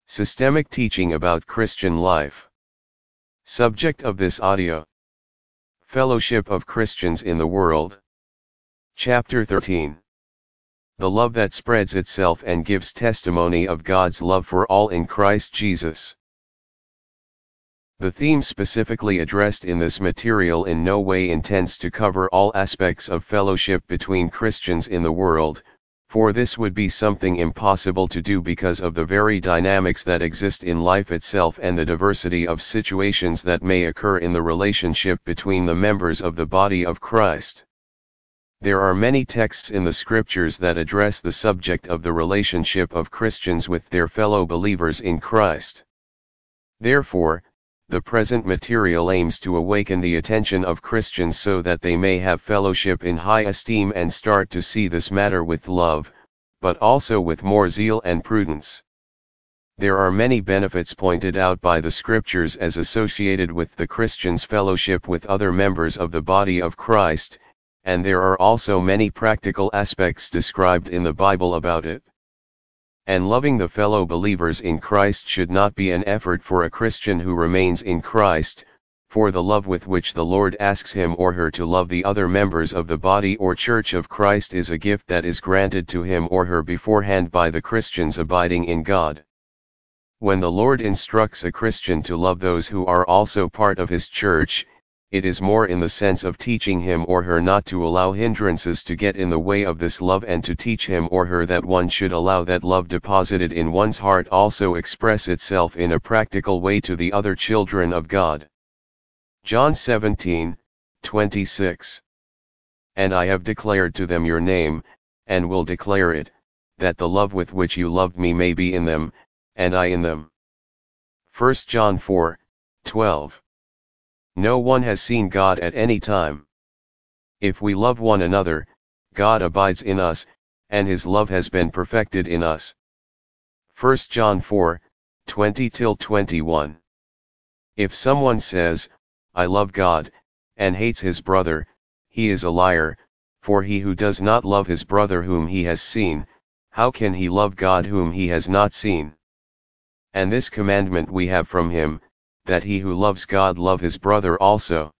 Systemic teaching about Christian life. Subject of this audio: Fellowship of Christians in the World. Chapter 13. The love that spreads itself and gives testimony of God's love for all in Christ Jesus. The theme specifically addressed in this material in no way intends to cover all aspects of fellowship between Christians in the world, for this would be something impossible to do because of the very dynamics that exist in life itself and the diversity of situations that may occur in the relationship between the members of the body of Christ. There are many texts in the scriptures that address the subject of the relationship of Christians with their fellow believers in Christ. Therefore, the present material aims to awaken the attention of Christians so that they may have fellowship in high esteem and start to see this matter with love, but also with more zeal and prudence. There are many benefits pointed out by the scriptures as associated with the Christian's fellowship with other members of the body of Christ, and there are also many practical aspects described in the Bible about it. And loving the fellow believers in Christ should not be an effort for a Christian who remains in Christ, for the love with which the Lord asks him or her to love the other members of the body or church of Christ is a gift that is granted to him or her beforehand by the Christians abiding in God. When the Lord instructs a Christian to love those who are also part of his church, it is more in the sense of teaching him or her not to allow hindrances to get in the way of this love and to teach him or her that one should allow that love deposited in one's heart also express itself in a practical way to the other children of God. John 17:26. And I have declared to them your name, and will declare it, that the love with which you loved me may be in them, and I in them. 1 John 4:12. No one has seen God at any time. If we love one another, God abides in us, and his love has been perfected in us. 1 John 4:20-21. If someone says, I love God, and hates his brother, he is a liar, for he who does not love his brother whom he has seen, how can he love God whom he has not seen? And this commandment we have from him, that he who loves God love his brother also.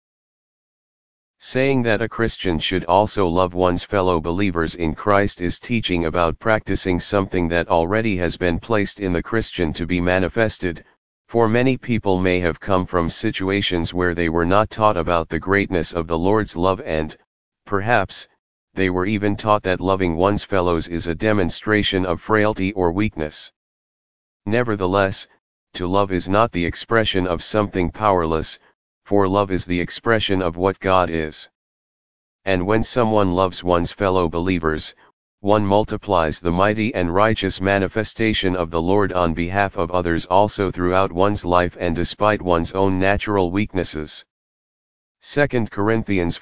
Saying that a Christian should also love one's fellow believers in Christ is teaching about practicing something that already has been placed in the Christian to be manifested, for many people may have come from situations where they were not taught about the greatness of the Lord's love and, perhaps, they were even taught that loving one's fellows is a demonstration of frailty or weakness. Nevertheless, to love is not the expression of something powerless, for love is the expression of what God is. And when someone loves one's fellow believers, one multiplies the mighty and righteous manifestation of the Lord on behalf of others also throughout one's life and despite one's own natural weaknesses. 2 Corinthians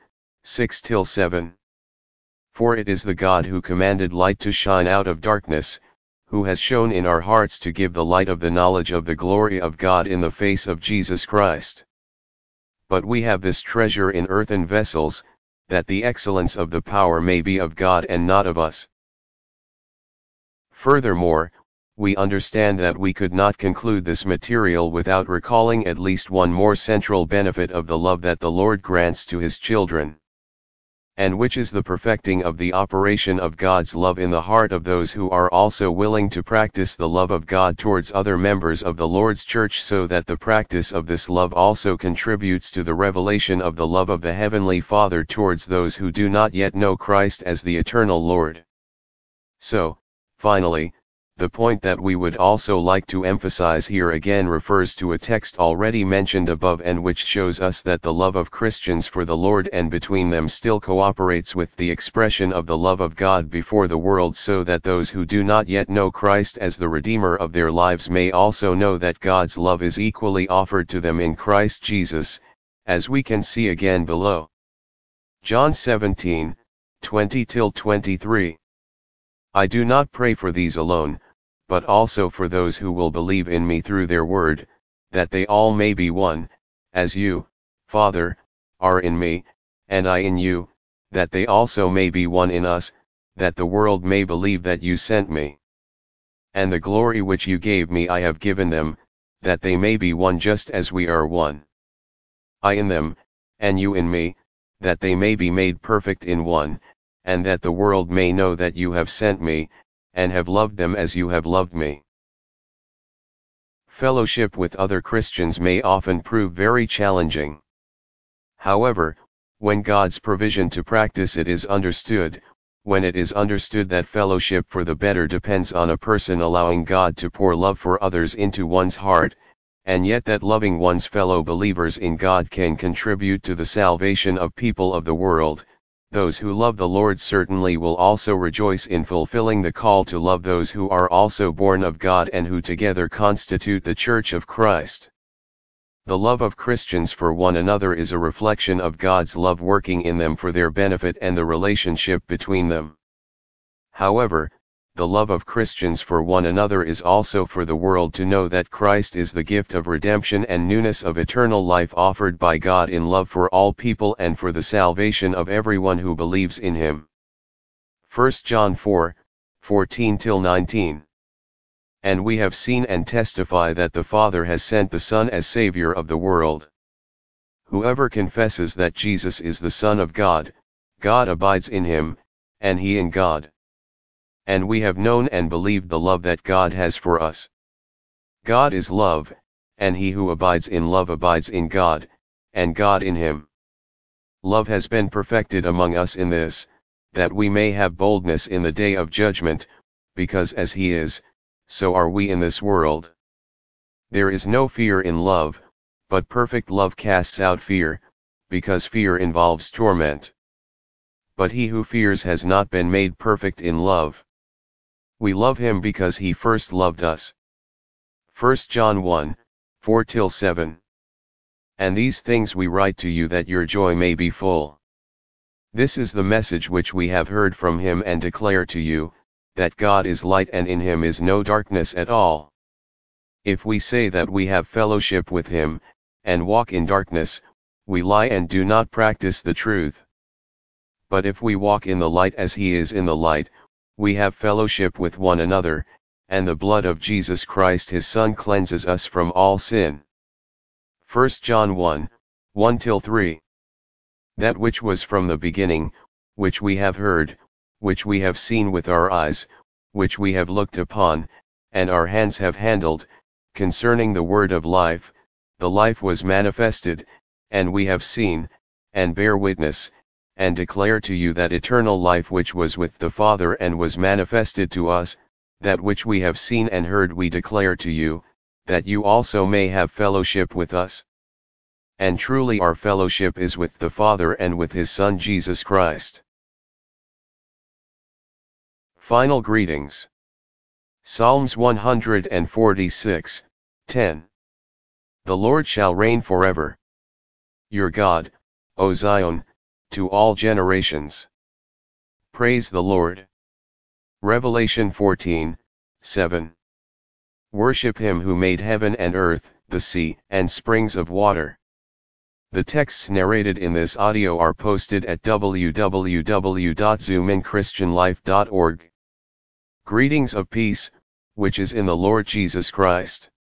4:6-7. For it is the God who commanded light to shine out of darkness, who has shown in our hearts to give the light of the knowledge of the glory of God in the face of Jesus Christ. But we have this treasure in earthen vessels, that the excellence of the power may be of God and not of us. Furthermore, we understand that we could not conclude this material without recalling at least one more central benefit of the love that the Lord grants to his children, and which is the perfecting of the operation of God's love in the heart of those who are also willing to practice the love of God towards other members of the Lord's church, so that the practice of this love also contributes to the revelation of the love of the Heavenly Father towards those who do not yet know Christ as the eternal Lord. So, finally, the point that we would also like to emphasize here again refers to a text already mentioned above and which shows us that the love of Christians for the Lord and between them still cooperates with the expression of the love of God before the world, so that those who do not yet know Christ as the Redeemer of their lives may also know that God's love is equally offered to them in Christ Jesus, as we can see again below. John 17:20-23. I do not pray for these alone, but also for those who will believe in me through their word, that they all may be one, as you, Father, are in me, and I in you, that they also may be one in us, that the world may believe that you sent me. and the glory which you gave me I have given them, that they may be one just as we are one. I in them, and you in me, that they may be made perfect in one, and that the world may know that you have sent me, and have loved them as you have loved me. Fellowship with other Christians may often prove very challenging. However, when God's provision to practice it is understood, when it is understood that fellowship for the better depends on a person allowing God to pour love for others into one's heart, and yet that loving one's fellow believers in God can contribute to the salvation of people of the world, those who love the Lord certainly will also rejoice in fulfilling the call to love those who are also born of God and who together constitute the Church of Christ. The love of Christians for one another is a reflection of God's love working in them for their benefit and the relationship between them. However, the love of Christians for one another is also for the world to know that Christ is the gift of redemption and newness of eternal life offered by God in love for all people and for the salvation of everyone who believes in Him. 1 John 4:14-19. And we have seen and testify that the Father has sent the Son as Savior of the world. Whoever confesses that Jesus is the Son of God, God abides in him, and he in God. And we have known and believed the love that God has for us. God is love, and he who abides in love abides in God, and God in him. Love has been perfected among us in this, that we may have boldness in the day of judgment, because as he is, so are we in this world. There is no fear in love, but perfect love casts out fear, because fear involves torment. But he who fears has not been made perfect in love. We love him because he first loved us. 1 John 1:4-7. And these things we write to you that your joy may be full. This is the message which we have heard from him and declare to you, that God is light and in him is no darkness at all. If we say that we have fellowship with him, and walk in darkness, we lie and do not practice the truth. But if we walk in the light as he is in the light, we have fellowship with one another, and the blood of Jesus Christ his Son cleanses us from all sin. 1 John 1:1-3. That which was from the beginning, which we have heard, which we have seen with our eyes, which we have looked upon, and our hands have handled, concerning the word of life, the life was manifested, and we have seen, and bear witness, and declare to you that eternal life which was with the Father and was manifested to us, that which we have seen and heard we declare to you, that you also may have fellowship with us. And truly our fellowship is with the Father and with his Son Jesus Christ. Final greetings. Psalms 146:10. The Lord shall reign forever. Your God, O Zion, to all generations. Praise the Lord. Revelation 14:7. Worship him who made heaven and earth, the sea, and springs of water. The texts narrated in this audio are posted at www.zoominchristianlife.org. Greetings of peace, which is in the Lord Jesus Christ.